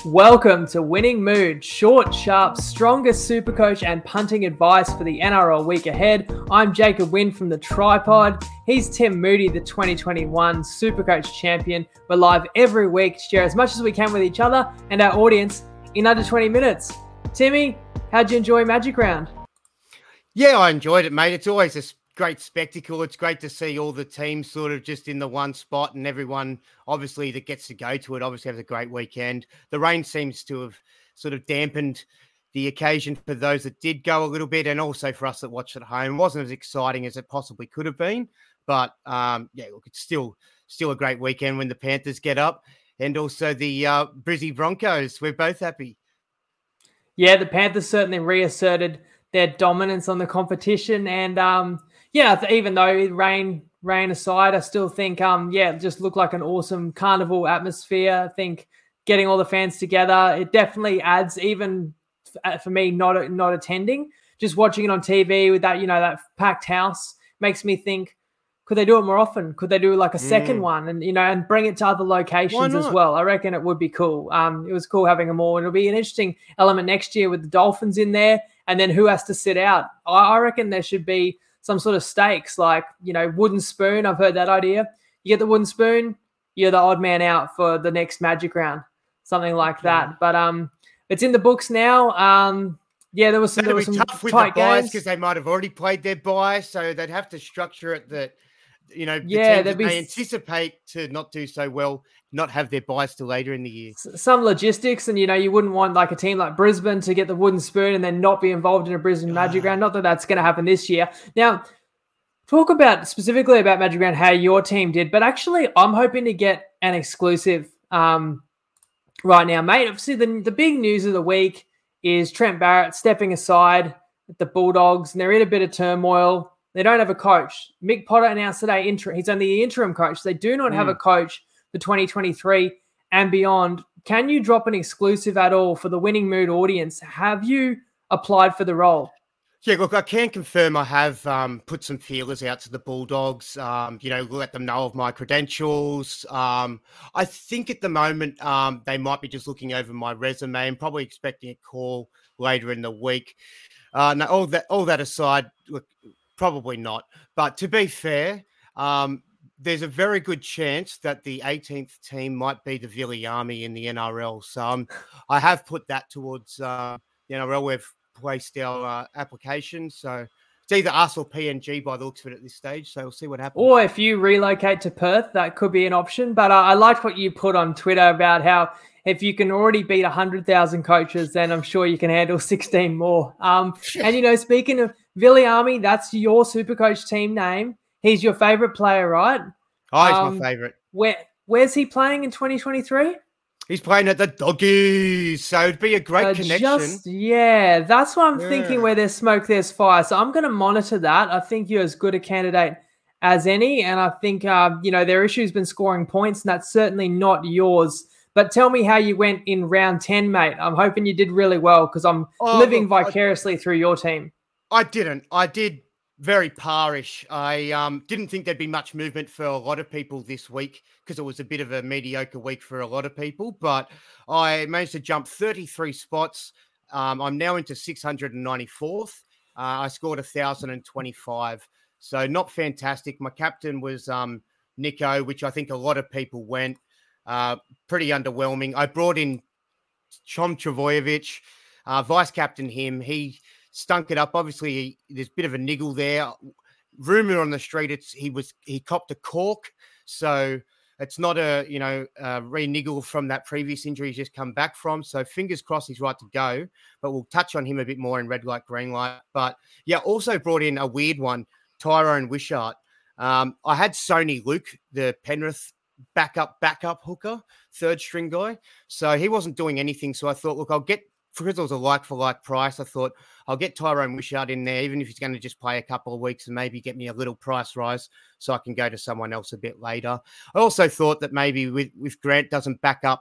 Welcome to Winning Mood, short, sharp, strongest supercoach and punting advice for the NRL week ahead. I'm Jacob Wynn from The Tripod. He's Tim Moody, the 2021 Supercoach champion. We're live every week to share as much as we can with each other and our audience in under 20 minutes. Timmy, how'd you enjoy Magic Round? Yeah, I enjoyed it, mate. It's always a great spectacle. It's great to see all the teams sort of just in the one spot, and everyone obviously that gets to go to it obviously has a great weekend. The rain seems to have sort of dampened the occasion for those that did go a little bit, and also for us that watched at home. It wasn't as exciting as it possibly could have been, but look, it's still a great weekend when the Panthers get up, and also the Brizzy Broncos. We're both happy. Yeah, the Panthers certainly reasserted their dominance on the competition, and even though rain aside, I still think it just looked like an awesome carnival atmosphere. I think getting all the fans together, it definitely adds, even for me not attending, just watching it on TV with that, that packed house makes me think, could they do it more often? Could they do like a second one and bring it to other locations as well? I reckon it would be cool. It was cool having them all, and it'll be an interesting element next year with the Dolphins in there, and then who has to sit out. I reckon there should be some sort of stakes, like, wooden spoon. I've heard that idea. You get the wooden spoon, you're the odd man out for the next Magic Round, something like that. But it's in the books now. There was some tough with tight the buys games because they might have already played their buy, so they'd have to structure it that the teams that they anticipate to not do so well not have their buys till later in the year. Some logistics, and you wouldn't want like a team like Brisbane to get the wooden spoon and then not be involved in a Brisbane Magic Round. Not that that's going to happen this year. Now, talk specifically about Magic Round, how your team did, but actually I'm hoping to get an exclusive right now, mate. Obviously, the big news of the week is Trent Barrett stepping aside at the Bulldogs, and they're in a bit of turmoil. They don't have a coach. Mick Potter announced today he's only the interim coach. They do not have a coach for 2023 and beyond. Can you drop an exclusive at all for the Winning Mood audience? Have you applied for the role? Yeah, look, I can confirm I have put some feelers out to the Bulldogs, let them know of my credentials. I think at the moment they might be just looking over my resume and probably expecting a call later in the week. All that aside, look, probably not. But to be fair, there's a very good chance that the 18th team might be the Villi Army in the NRL. So I have put that towards the NRL. We've placed our application. So it's either us or PNG by the looks of it at this stage. So we'll see what happens. Or if you relocate to Perth, that could be an option. But I liked what you put on Twitter about how if you can already beat 100,000 coaches, then I'm sure you can handle 16 more. And, speaking of Villi Army, that's your Supercoach team name. He's your favourite player, right? Oh, he's my favourite. Where's he playing in 2023? He's playing at the Doggies, so it'd be a great connection. That's what I'm thinking, where there's smoke, there's fire. So I'm going to monitor that. I think you're as good a candidate as any, and I think, their issue's been scoring points, and that's certainly not yours. But tell me how you went in round 10, mate. I'm hoping you did really well because I'm living vicariously through your team. I didn't. I did very parish. I didn't think there'd be much movement for a lot of people this week because it was a bit of a mediocre week for a lot of people, but I managed to jump 33 spots. I'm now into 694th. I scored 1,025. So not fantastic. My captain was Nico, which I think a lot of people went. Pretty underwhelming. I brought in Chom Travojevic, vice captain him. He stunk it up. Obviously, there's a bit of a niggle there. Rumor on the street, he copped a cork, so it's not a re-niggle from that previous injury he's just come back from. So fingers crossed he's right to go. But we'll touch on him a bit more in red light, green light. But yeah, also brought in a weird one, Tyrone Wishart. I had Sony Luke, the Penrith backup hooker, third string guy. So he wasn't doing anything. So I thought, look, because it was a like-for-like price, I thought I'll get Tyrone Wishart in there, even if he's going to just play a couple of weeks and maybe get me a little price rise so I can go to someone else a bit later. I also thought that maybe with Grant doesn't back up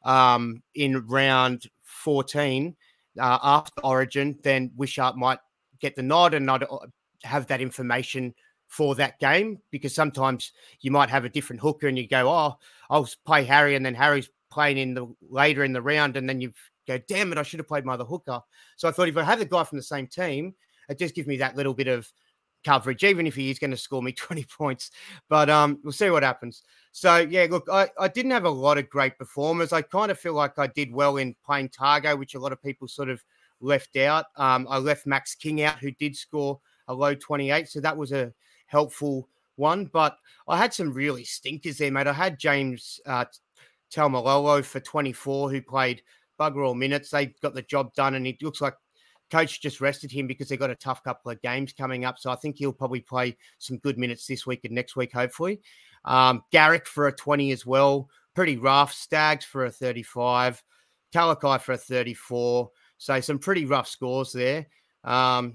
in round 14 after Origin, then Wishart might get the nod and not have that information for that game, because sometimes you might have a different hooker and you go, I'll play Harry, and then Harry's playing later in the round, and then you go, damn it, I should have played my other hooker. So I thought if I have the guy from the same team, it just gives me that little bit of coverage, even if he is going to score me 20 points. But we'll see what happens. So, yeah, look, I didn't have a lot of great performers. I kind of feel like I did well in playing Targo, which a lot of people sort of left out. I left Max King out, who did score a low 28. So that was a helpful one. But I had some really stinkers there, mate. I had James Talmalolo for 24, who played bugger all minutes. They got the job done, and it looks like coach just rested him because they got a tough couple of games coming up. So I think he'll probably play some good minutes this week and next week, hopefully. Garrick for a 20 as well. Pretty rough. Staggs for a 35. Talakai for a 34. So some pretty rough scores there. But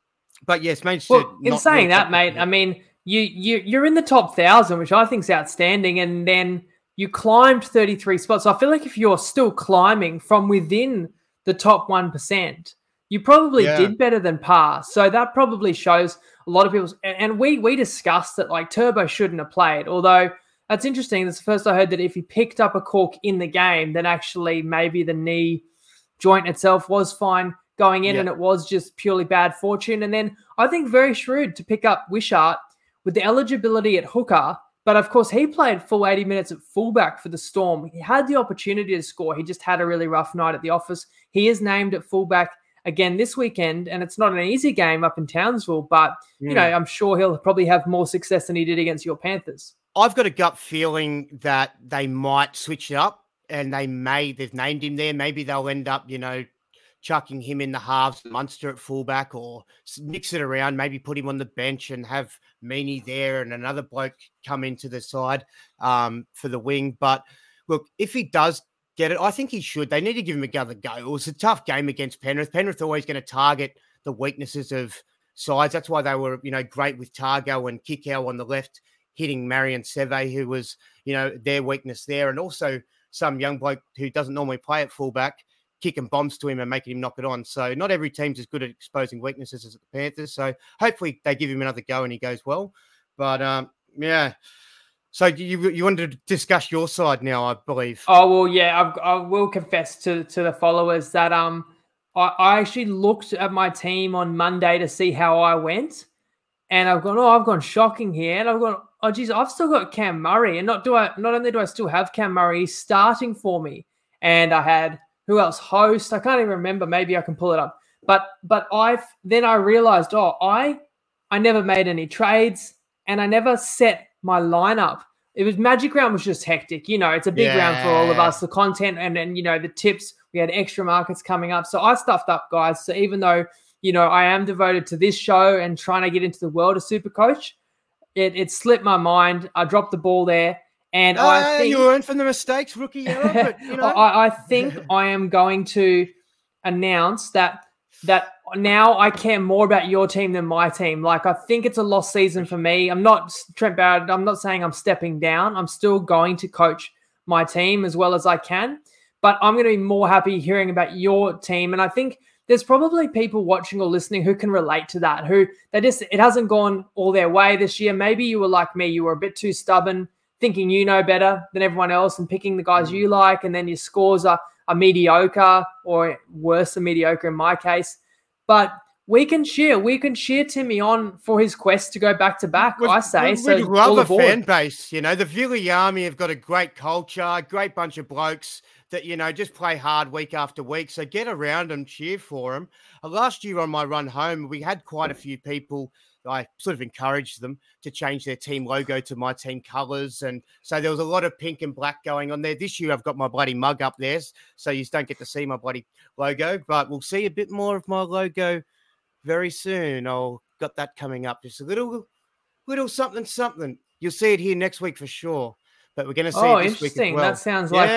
yes, managed to. In saying that, mate, I mean, you're in the top 1,000, which I think is outstanding. And then you climbed 33 spots. So I feel like if you're still climbing from within the top 1%, you probably did better than par. So that probably shows a lot of people's... And we discussed that, like, Turbo shouldn't have played. Although, that's interesting. That's the first I heard that if he picked up a cork in the game, then actually maybe the knee joint itself was fine going in and it was just purely bad fortune. And then I think very shrewd to pick up Wishart with the eligibility at hooker. But, of course, he played full 80 minutes at fullback for the Storm. He had the opportunity to score. He just had a really rough night at the office. He is named at fullback again this weekend, and it's not an easy game up in Townsville, but, you know, I'm sure he'll probably have more success than he did against your Panthers. I've got a gut feeling that they might switch it up, and they've named him there. Maybe they'll end up, you know, chucking him in the halves, Munster at fullback, or mix it around, maybe put him on the bench and have Meany there and another bloke come into the side for the wing. But look, if he does get it, I think he should. They need to give him another go. It was a tough game against Penrith. Penrith always going to target the weaknesses of sides. That's why they were, you know, great with Targo and Kikau on the left, hitting Marion Seve, who was, you know, their weakness there. And also some young bloke who doesn't normally play at fullback, kicking bombs to him and making him knock it on. So not every team's as good at exposing weaknesses as the Panthers. So hopefully they give him another go and he goes well. But yeah. So you wanted to discuss your side now, I believe. Oh, well, yeah, I will confess to the followers that I actually looked at my team on Monday to see how I went. And I've gone shocking here. And I've gone, oh, geez, I've still got Cam Murray. And not only do I still have Cam Murray, he's starting for me. And I had, who else? Host. I can't even remember. Maybe I can pull it up. But I realized, I never made any trades and I never set my lineup. It was Magic Round was just hectic. You know, it's a big round for all of us, the content and you know, the tips. We had extra markets coming up. So I stuffed up, guys. So even though, you know, I am devoted to this show and trying to get into the world of Supercoach, it slipped my mind. I dropped the ball there. And I think you learn from the mistakes, rookie. But, you know. I think I am going to announce that now I care more about your team than my team. Like, I think it's a lost season for me. I'm not Trent Barrett. I'm not saying I'm stepping down. I'm still going to coach my team as well as I can. But I'm going to be more happy hearing about your team. And I think there's probably people watching or listening who can relate to that, it hasn't gone all their way this year. Maybe you were like me. You were a bit too stubborn, thinking you know better than everyone else and picking the guys you like. And then your scores are mediocre or worse than mediocre in my case. But we can cheer Timmy on for his quest to go back to back, I say. We love a fan base. You know, the Villiers Army have got a great culture, a great bunch of blokes that, you know, just play hard week after week. So get around them, cheer for them. Last year on my run home, we had quite a few people. I sort of encouraged them to change their team logo to my team colours. And so there was a lot of pink and black going on there. This year I've got my bloody mug up there, so you don't get to see my bloody logo. But we'll see a bit more of my logo very soon. I'll got that coming up. Just a little something. You'll see it here next week for sure. But we're going to see it this week as well. That sounds like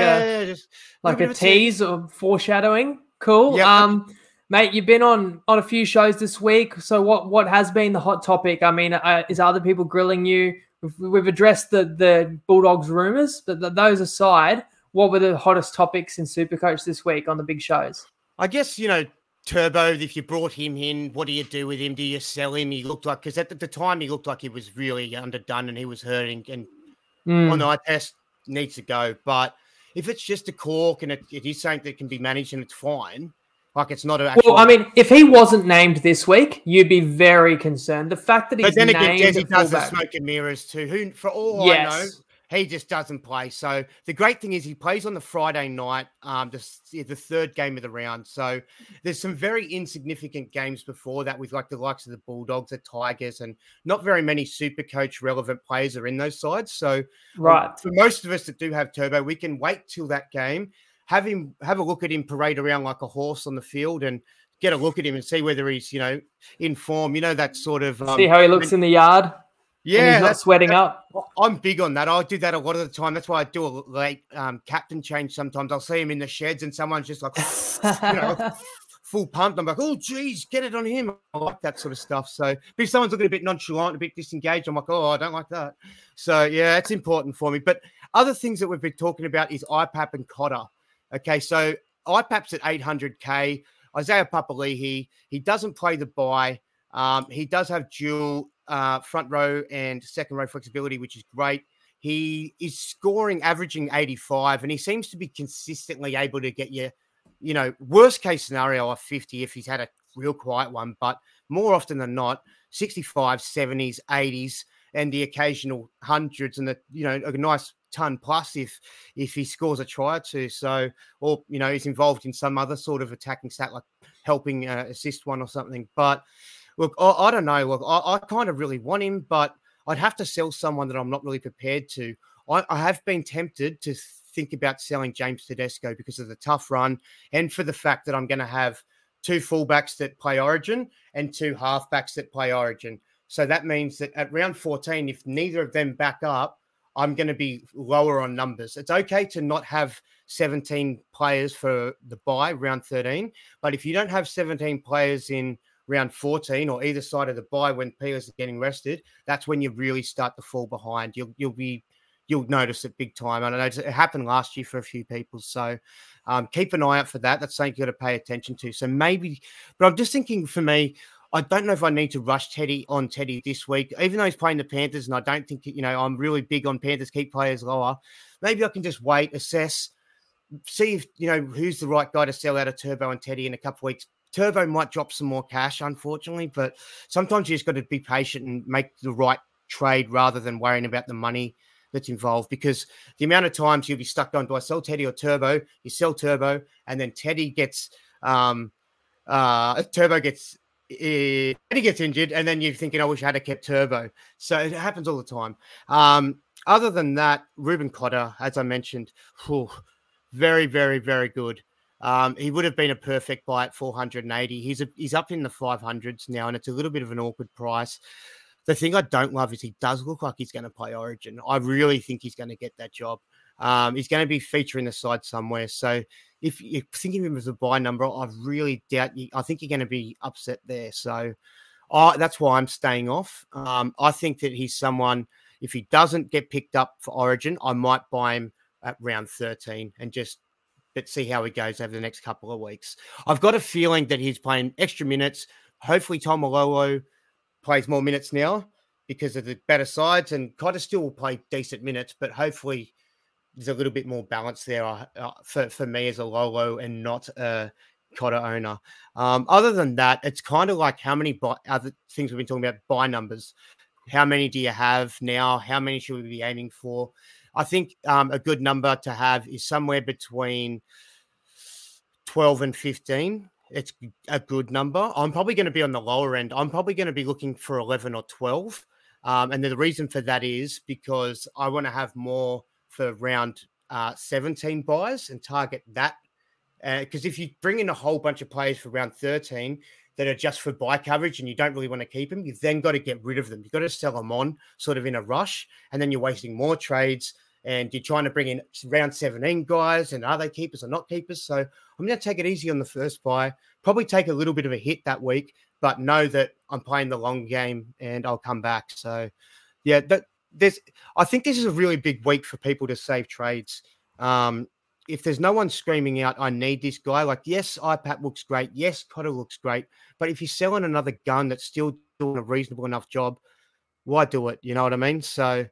a tease or foreshadowing. Cool. Yep. Mate, you've been on a few shows this week. So what has been the hot topic? I mean, is other people grilling you? We've addressed the Bulldogs rumors, but those aside, what were the hottest topics in Supercoach this week on the big shows? I guess, you know, Turbo, if you brought him in, what do you do with him? Do you sell him? He looked like, because at the time he looked like he was really underdone and he was hurting and on the eye test needs to go. But if it's just a cork and it is something that can be managed and it's fine, like it's not an actual... Well, I mean, if he wasn't named this week, you'd be very concerned. The fact that he's named... But then again, Desi does the smoke and mirrors too. Who, for all I know, he just doesn't play. So the great thing is he plays on the Friday night, the third game of the round. So there's some very insignificant games before that with like the likes of the Bulldogs, the Tigers, and not very many Super Coach relevant players are in those sides. So for most of us that do have Turbo, we can wait till that game, have a look at him parade around like a horse on the field and get a look at him and see whether he's, in form, that sort of... see how he looks in the yard? Yeah, he's not sweating up. I'm big on that. I do that a lot of the time. That's why I do a late captain change sometimes. I'll see him in the sheds and someone's just like, full pumped. I'm like, oh, geez, get it on him. I like that sort of stuff. So if someone's looking a bit nonchalant, a bit disengaged, I'm like, oh, I don't like that. So, yeah, it's important for me. But other things that we've been talking about is IPAP and Cotter. Okay, so IPAP's at 800K. Isaiah Papali'i, he doesn't play the bye. He does have dual front row and second row flexibility, which is great. He is scoring, averaging 85, and he seems to be consistently able to get you, worst case scenario of 50 if he's had a real quiet one, but more often than not, 65, 70s, 80s, and the occasional hundreds and a nice ton plus if he scores a try or two. So, or, he's involved in some other sort of attacking stat, like helping assist one or something. But look, I don't know. Look, I kind of really want him, but I'd have to sell someone that I'm not really prepared to. I have been tempted to think about selling James Tedesco because of the tough run and for the fact that I'm going to have 2 fullbacks that play Origin and 2 halfbacks that play Origin. So that means that at round 14, if neither of them back up, I'm going to be lower on numbers. It's okay to not have 17 players for the bye, round 13. But if you don't have 17 players in round 14 or either side of the bye when players are getting rested, that's when you really start to fall behind. You'll notice it big time. I know it happened last year for a few people. So keep an eye out for that. That's something you got to pay attention to. So maybe, but I'm just thinking for me, I don't know if I need to rush Teddy this week, even though he's playing the Panthers. And I don't think, I'm really big on Panthers, keep players lower. Maybe I can just wait, assess, see if, who's the right guy to sell out of Turbo and Teddy in a couple of weeks. Turbo might drop some more cash, unfortunately, but sometimes you just got to be patient and make the right trade rather than worrying about the money that's involved, because the amount of times you'll be stuck on, do I sell Teddy or Turbo? You sell Turbo and then Teddy gets Teddy gets injured, and then you're thinking, I wish I had kept Turbo. So it happens all the time. Other than that, Ruben Cotter, as I mentioned, very, very, very good. He would have been a perfect buy at 480. He's up in the 500s now, and it's a little bit of an awkward price. The thing I don't love is he does look like he's going to play Origin. I really think he's going to get that job. He's going to be featuring the side somewhere. So if you're thinking of him as a buy number, I really doubt you. I think you're going to be upset there. So that's why I'm staying off. I think that he's someone, if he doesn't get picked up for Origin, I might buy him at round 13 and just see how he goes over the next couple of weeks. I've got a feeling that he's playing extra minutes. Hopefully Tom Malolo plays more minutes now because of the better sides, and Cotter still will play decent minutes, but hopefully there's a little bit more balance there for me as a Lolo and not a Cotter owner. Other than that, it's kind of like how many other things we've been talking about, buy numbers. How many do you have now? How many should we be aiming for? I think a good number to have is somewhere between 12 and 15. It's a good number. I'm probably going to be on the lower end. I'm probably going to be looking for 11 or 12. And the reason for that is because I want to have more for round 17 buys and target that. Because if you bring in a whole bunch of players for round 13 that are just for buy coverage and you don't really want to keep them, you've then got to get rid of them. You've got to sell them on sort of in a rush, and then you're wasting more trades and you're trying to bring in round 17 guys, and are they keepers or not keepers? So I'm going to take it easy on the first buy, probably take a little bit of a hit that week, but know that I'm playing the long game and I'll come back. So yeah, I think this is a really big week for people to save trades. If there's no one screaming out, I need this guy, like, yes, IPAP looks great. Yes, Cotter looks great. But if you're selling another gun that's still doing a reasonable enough job, why do it? You know what I mean? So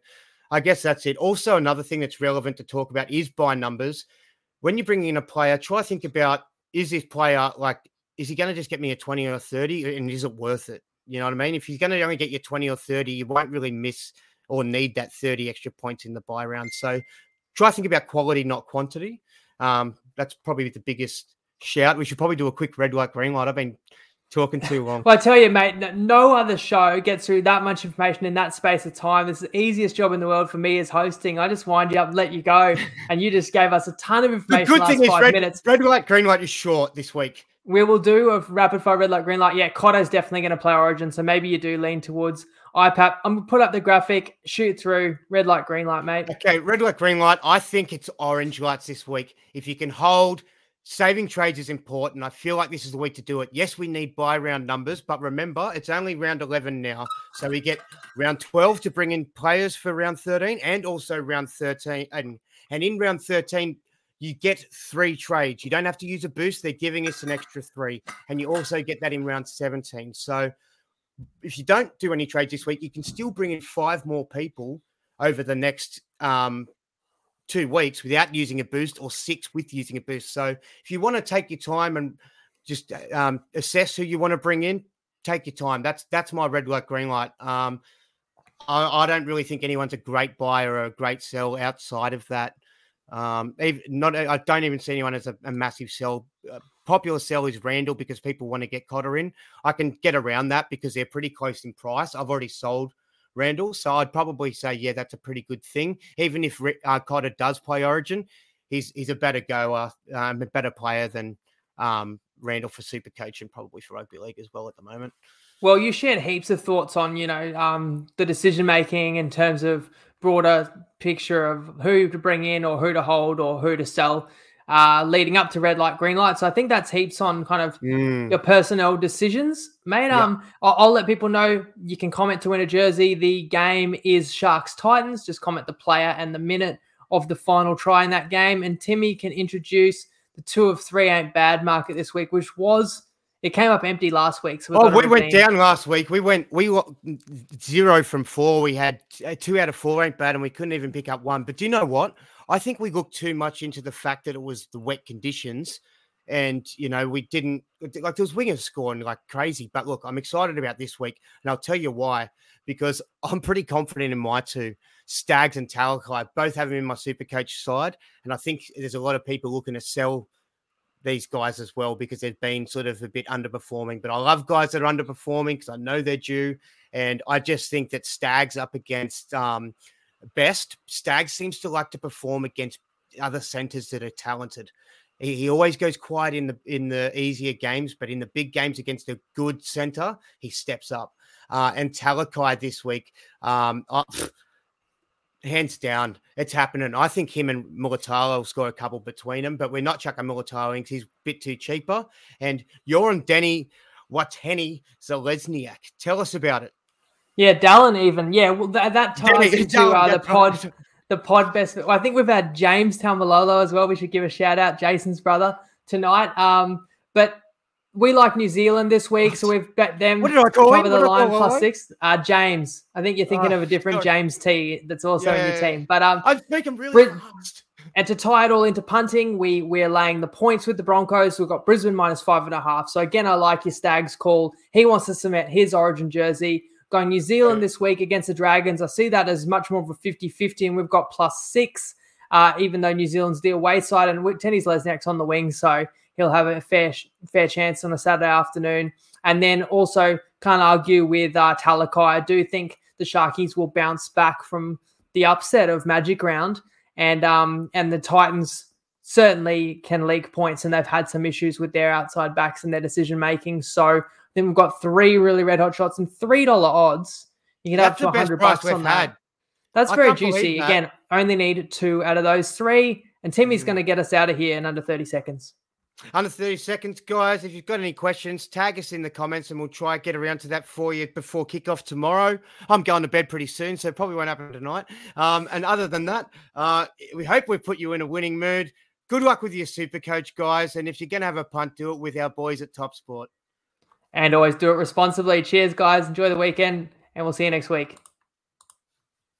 I guess that's it. Also, another thing that's relevant to talk about is buy numbers. When you bring in a player, try to think about, is this player is he going to just get me a 20 or a 30, and is it worth it? You know what I mean? If he's going to only get you 20 or 30, you won't really miss or need that 30 extra points in the buy round. So try to think about quality, not quantity. That's probably the biggest shout. We should probably do a quick red light, green light. I've been talking too long. Well, I tell you, mate, no other show gets through that much information in that space of time. This is the easiest job in the world for me as hosting. I just wind you up, let you go, and you just gave us a ton of information. The good thing is 5 minutes. Red light, green light is short this week. We will do a rapid fire red light, green light. Yeah, Cotto's definitely going to play Origin, so maybe you do lean towards IPAP. I'm going to put up the graphic, shoot through, red light, green light, mate. Okay, red light, green light. I think it's orange lights this week. If you can hold, saving trades is important. I feel like this is the week to do it. Yes, we need buy round numbers, but remember, it's only round 11 now. So we get round 12 to bring in players for round 13 and also round 13. And in round 13, you get 3 trades. You don't have to use a boost. They're giving us an extra 3. And you also get that in round 17. So if you don't do any trades this week, you can still bring in 5 more people over the next 2 weeks without using a boost, or 6 with using a boost. So if you want to take your time and just assess who you want to bring in, take your time. That's my red light, green light. I don't really think anyone's a great buy or a great sell outside of that. I don't even see anyone as a massive sell. Popular sell is Randall because people want to get Cotter in. I can get around that because they're pretty close in price. I've already sold Randall, so I'd probably say, yeah, that's a pretty good thing. Even if Cotter does play Origin, he's a better goer, a better player than Randall for Supercoach and probably for Rugby League as well at the moment. Well, you shared heaps of thoughts on, the decision-making in terms of broader picture of who to bring in or who to hold or who to sell leading up to red light, green light. So I think that's heaps on kind of your personnel decisions. Mate, I'll let people know you can comment to win a jersey. The game is Sharks-Titans. Just comment the player and the minute of the final try in that game. And Timmy can introduce the 2 of 3 ain't bad market this week, which was... It came up empty last week. So we went down last week. We were 0 from 4. We had 2 out of 4 ain't bad, and we couldn't even pick up 1. But do you know what? I think we looked too much into the fact that it was the wet conditions, and we didn't there was wingers scoring like crazy. But look, I'm excited about this week, and I'll tell you why. Because I'm pretty confident in my 2, Stags and Talakai. Both have them in my Supercoach side, and I think there's a lot of people looking to sell these guys as well because they've been sort of a bit underperforming. But I love guys that are underperforming because I know they're due. And I just think that Stags up against Best, Stags seems to like to perform against other centers that are talented. He always goes quiet in the easier games, but in the big games against a good center, he steps up. And Talakai this week, hands down, it's happening. I think him and Mulatalo will score a couple between them, but we're not chucking Mulatalo in because he's a bit too cheaper. And you're on Denny Wateni Zalesniak. Tell us about it. Yeah, Dallin even. Yeah, well, that ties into the pod best. I think we've had James Taumalolo as well. We should give a shout out, Jason's brother, tonight. But we like New Zealand this week, so we've bet them to cover the line +6. James. I think you're thinking of a different James T that's also in your team. But I make him really fast. And to tie it all into punting, we're laying the points with the Broncos. We've got Brisbane -5.5. So again, I like your Stags call. He wants to cement his Origin jersey. Going New Zealand this week against the Dragons, I see that as much more of a 50-50, and we've got +6, even though New Zealand's the away side, and Tenny's Lesniak's on the wing, so he'll have a fair chance on a Saturday afternoon. And then also can't argue with Talakai. I do think the Sharkies will bounce back from the upset of Magic Round, and the Titans certainly can leak points, and they've had some issues with their outside backs and their decision-making. So then we've got 3 really red-hot shots and $3 odds. You get up to $100 on that. That's very juicy. Again, only need 2 out of those 3, and Timmy's going to get us out of here in under 30 seconds. Under 30 seconds, guys. If you've got any questions, tag us in the comments and we'll try to get around to that for you before kickoff tomorrow. I'm going to bed pretty soon, so it probably won't happen tonight. And other than that, we hope we've put you in a winning mood. Good luck with your Supercoach, guys. And if you're going to have a punt, do it with our boys at Top Sport. And always do it responsibly. Cheers, guys. Enjoy the weekend, and we'll see you next week.